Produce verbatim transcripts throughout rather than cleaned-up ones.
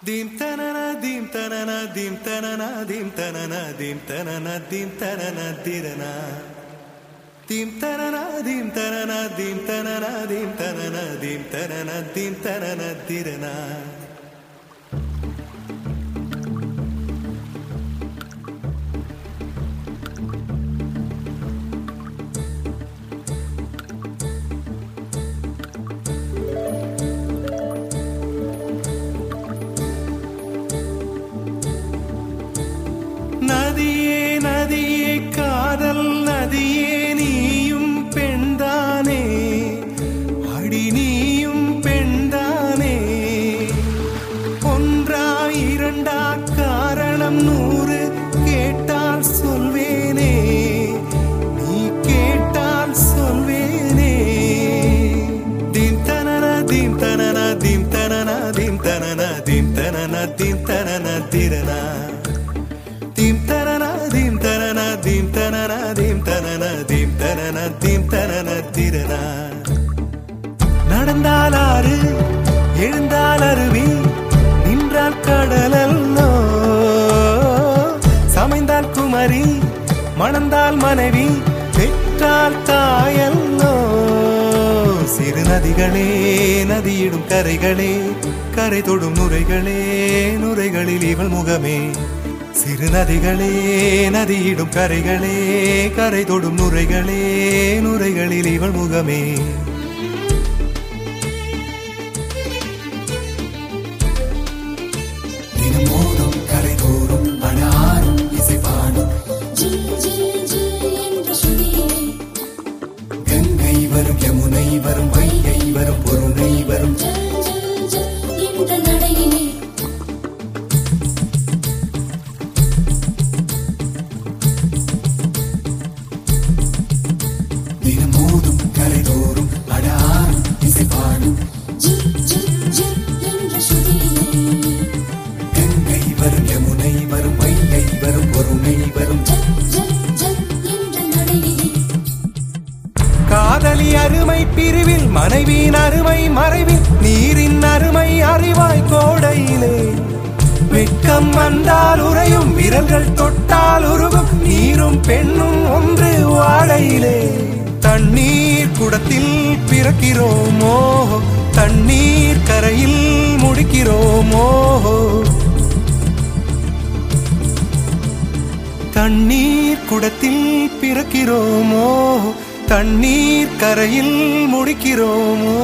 Dim tanana dim tanana dim tanana dim tanana dim tanana dim tanana dirana dim tanana dim tanana dim tanana dim tanana dim tanana dim tanana dirana நதியே நதியே காதல் நதியே நீயும் பெண்தானே அடி நீயும் பெண்தானே ஒன்றா இரண்டா காரணம் நூறு கேட்டால் சொல்வேனே நீ கேட்டால் சொல்வேனே தீம் தனன தீம் தனன தீம் தனன தீம் தனன தீம் தனன தீம் தனன திரனா Dim tanana dim tanana dim tanana dim tanana dim tanana dim tanana dirana நடந்தால் ஆறு எழுந்தால் அருவி நின்றால் கடலல்லோ சமைந்தால் குமரி மணந்தால் மனைவி பெற்றால் தாயல்லோ சிறு நதிகளே நதியிடும் கரைகளே கரை தொடும் நுரைகளே நுரைகளில் இவள் முகமே சிறு நதிகளே நதியிடும் கரைகளே கரை தொடும் நுரைகளே நுரைகளில் இவள் முகமே தினம் மோதும் கரை தோறும் அடாரும் இசை பாடும் கங்கை வரும் யமுனை வரும் வைகை வரும் பொருணை வரும் காதலி அருமை பிரிவில் மனைவியின் அருமை மறைவில் நீரின் அருமை அறிவாய் கோடையிலே வெட்கம் வந்தால் உறையும் விரல்கள் தொட்டால் உருகும் நீரும் பெண்ணும் ஒன்று வாழையிலே தண்ணீர் குடத்தில் பிறக்கிறோமோ தண்ணீர் கரையில் முடிக்கிறோமோ தண்ணீர் குடத்தில் பிறக்கிறோமோ தண்ணீர் கரையில் முடிக்கிறோமோ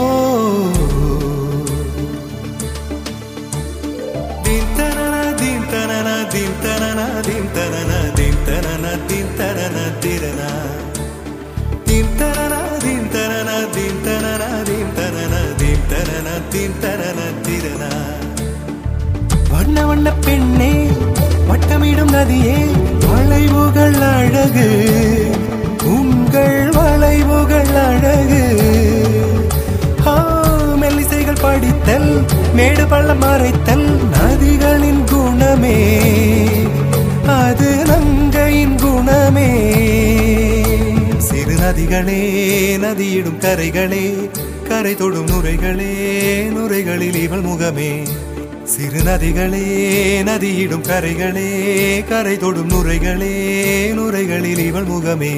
தீம் தனன தீம் தனன தீம் தனன தீம் தனன தீம் தனன தீம் தனன திரனா தீம் தனன தீம் தனன தீம் தனன தீம் தனன தீம் தனன தீம் தனன திரனா வண்ண வண்ண பெண்ணே வட்டமிடும் நதியே வளைவுகள் அழகு உங்கள் வளைவுகள் அழகு மெல்லிசைகள் படித்தல் மேடு பள்ளம் மறைத்தல் நதிகளின் குணமே அது நங்கையின் குணமே சிறு நதிகளே நதியிடும் கரைகளே கரை தொடும் நுரைகளே நுரைகளில் இவள் முகமே சிறு நதிகளே நதியிடும் கரைகளே கரை தொடும் நுரைகளே நுரைகளில் இவள் முகமே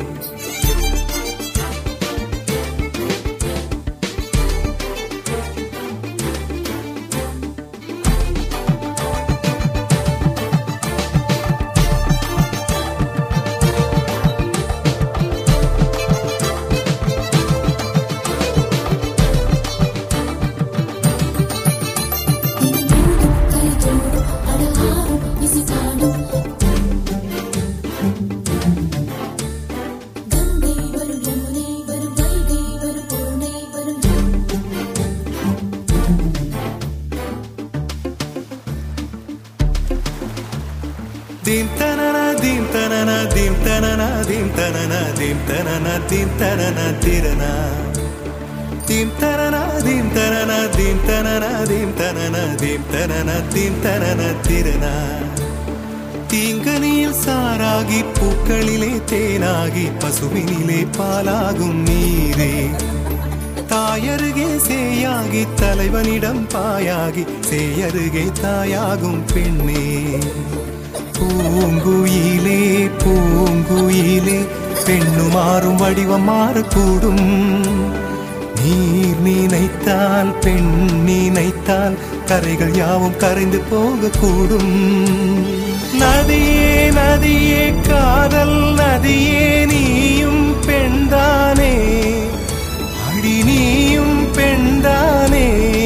Dim tanana dim tanana dim tanana dim tanana dim tanana dim tanana dirana dim tanana dim tanana dim tanana dim tanana dim tanana dim tanana dirana தீங்கனியில் சாராகி பூக்களிலே தேனாகி பசுவினிலே பாலாகும் நீரே தாயருகே சேயாகி தலைவனிடம் பாயாகி சேயருகே தாயாகும் பெண்ணே பூங்குயிலே பூங்குயிலே பெண்ணு மாறும் வடிவம் மாறக்கூடும் நீர் நினைத்தால் பெண் நினைத்தால் கரைகள் யாவும் கரைந்து போகக்கூடும் நதியே நதியே காதல் நதியே நீயும் பெண்தானே அடி நீயும் பெண்தானே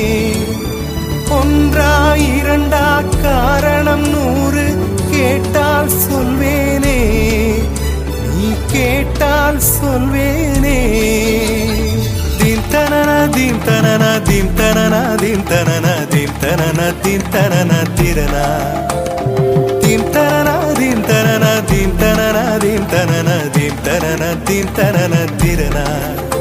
ஒன்றா இரண்டா காரணம் நூறு கேட்டால் சொல்வேனே நீ கேட்டால் சொல்வேனே தீம் தனனா தீம் தனனா தீம் தனனா தீம் தனனா தீம் தனனா தீம் தனனா திரனா தீம் தனனா தீம் தனனா தீம் தனனா தீம் தனனா தீம் தனனா தீம் தனனா திரனா